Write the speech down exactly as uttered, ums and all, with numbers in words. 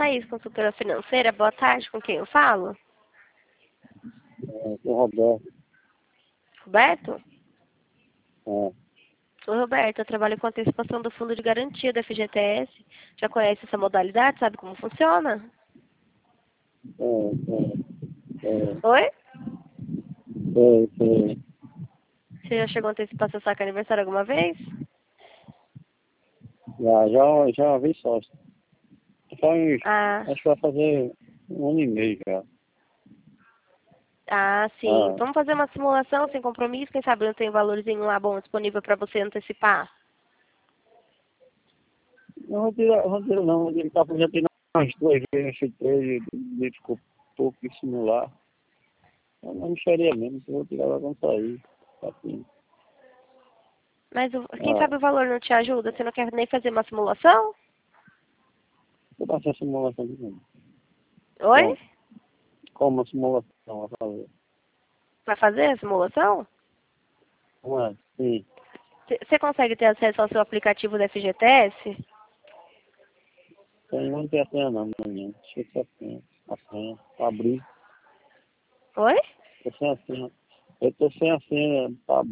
Thaís, consultora financeira. Boa tarde, com quem eu falo? É, o Roberto. Roberto? É, Oi, Roberto, eu trabalho com antecipação do Fundo de Garantia da F G T S. Já conhece essa modalidade? Sabe como funciona? é, é, é, Oi? é, é, Você já chegou a antecipar seu saque aniversário alguma vez? já, já, já vi só. Faz, Ah, acho que vai fazer um ano e meio já. ah, sim. Ah, Vamos fazer uma simulação sem compromisso? Quem sabe não tem um valorzinho lá bom disponível para você antecipar? não vou tirar, vou tirar não, vou tirar, já tem umas duas vezes, acho que três, de ficou pouco de simular. Eu não mexeria mesmo, se eu vou tirar ela quando sair. Assim. Mas o- quem Ah, sabe o valor não te ajuda? Você não quer nem fazer uma simulação? vou passar a simulação de novo. Oi? Então, como a simulação vai fazer? Vai fazer a simulação? Não é? Sim. Você consegue ter acesso ao seu aplicativo da F G T S? Tem, não tem a senha não, menino. Esqueci a senha. A senha. Abrir. Oi? Tô sem a senha. Eu tô sem a senha pra